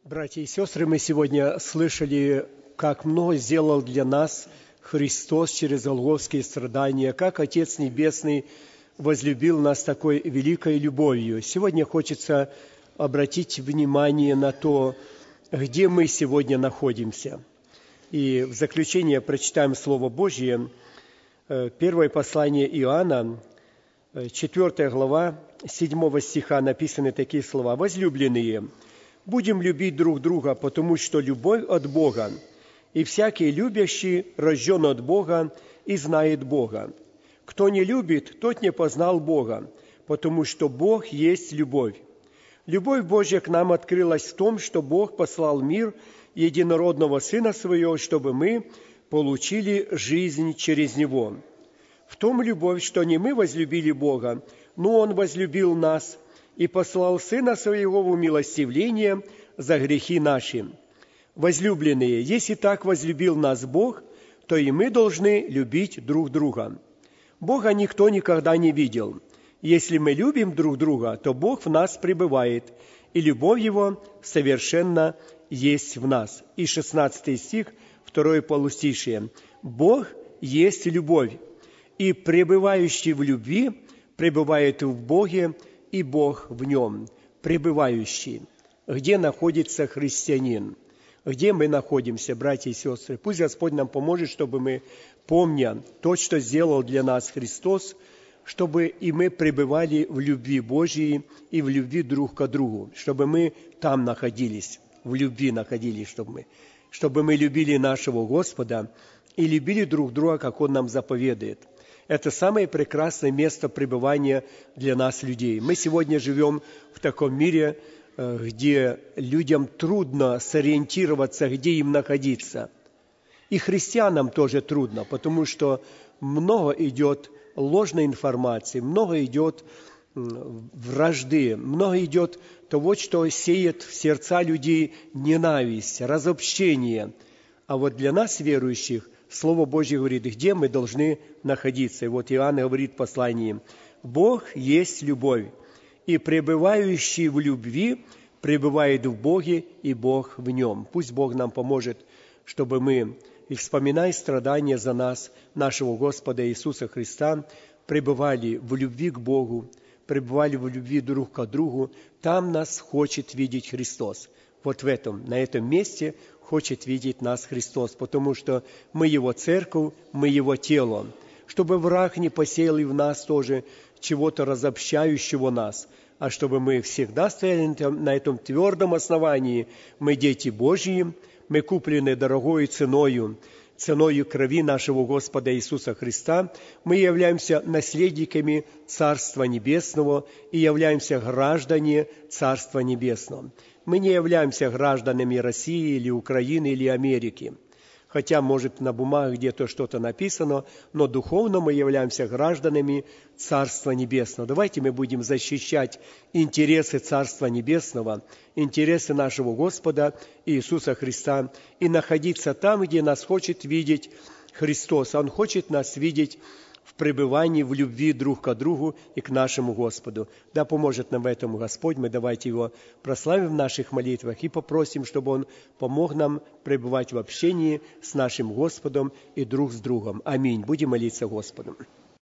Братья и сестры, мы сегодня слышали, как много сделал для нас Христос через голгофские страдания, как Отец Небесный возлюбил нас такой великой любовью. Сегодня хочется обратить внимание на то, где мы сегодня находимся. И в заключение прочитаем Слово Божье, первое послание Иоанна, 4 глава, 7 стиха написаны такие слова: «Возлюбленные, будем любить друг друга, потому что любовь от Бога, и всякий любящий рожден от Бога и знает Бога. Кто не любит, тот не познал Бога, потому что Бог есть любовь. Любовь Божья к нам открылась в том, что Бог послал в мир единородного Сына Своего, чтобы мы получили жизнь через Него. В том любовь, что не мы возлюбили Бога, но Он возлюбил нас и послал Сына Своего в умилостивление за грехи наши. Возлюбленные, если так возлюбил нас Бог, то и мы должны любить друг друга. Бога никто никогда не видел. Если мы любим друг друга, то Бог в нас пребывает, и любовь Его совершенно есть в нас». И 16 стих, 2 полустишие. «Бог есть любовь, и пребывающий в любви пребывает в Боге, и Бог в нем». Пребывающий. Где находится христианин? Где мы находимся, братья и сестры? Пусть Господь нам поможет, чтобы мы, помня то, что сделал для нас Христос, чтобы и мы пребывали в любви Божьей и в любви друг к другу, чтобы мы там находились, в любви находились, чтобы мы любили нашего Господа и любили друг друга, как Он нам заповедует. Это самое прекрасное место пребывания для нас, людей. Мы сегодня живем в таком мире, где людям трудно сориентироваться, где им находиться. И христианам тоже трудно, потому что много идет ложной информации, много идет вражды, много идет того, что сеет в сердца людей ненависть, разобщение. А вот для нас, верующих, Слово Божье говорит, где мы должны находиться. И вот Иоанн говорит в послании: «Бог есть любовь, и пребывающий в любви пребывает в Боге, и Бог в нем». Пусть Бог нам поможет, чтобы мы, и вспоминая страдания за нас, нашего Господа Иисуса Христа, пребывали в любви к Богу, пребывали в любви друг к другу. Там нас хочет видеть Христос. Вот на этом месте хочет видеть нас Христос, потому что мы Его церковь, мы Его тело. Чтобы враг не посеял и в нас тоже чего-то разобщающего нас, а чтобы мы всегда стояли на этом твердом основании. Мы дети Божьи, мы куплены дорогою ценою крови нашего Господа Иисуса Христа. Мы являемся наследниками Царства Небесного и являемся граждане Царства Небесного. Мы не являемся гражданами России или Украины или Америки. Хотя, может, на бумаге где-то что-то написано, но духовно мы являемся гражданами Царства Небесного. Давайте мы будем защищать интересы Царства Небесного, интересы нашего Господа Иисуса Христа и находиться там, где нас хочет видеть Христос. Он хочет нас видеть в пребывании, в любви друг к другу и к нашему Господу. Да поможет нам в этом Господь. Мы давайте Его прославим в наших молитвах и попросим, чтобы Он помог нам пребывать в общении с нашим Господом и друг с другом. Аминь. Будем молиться Господу.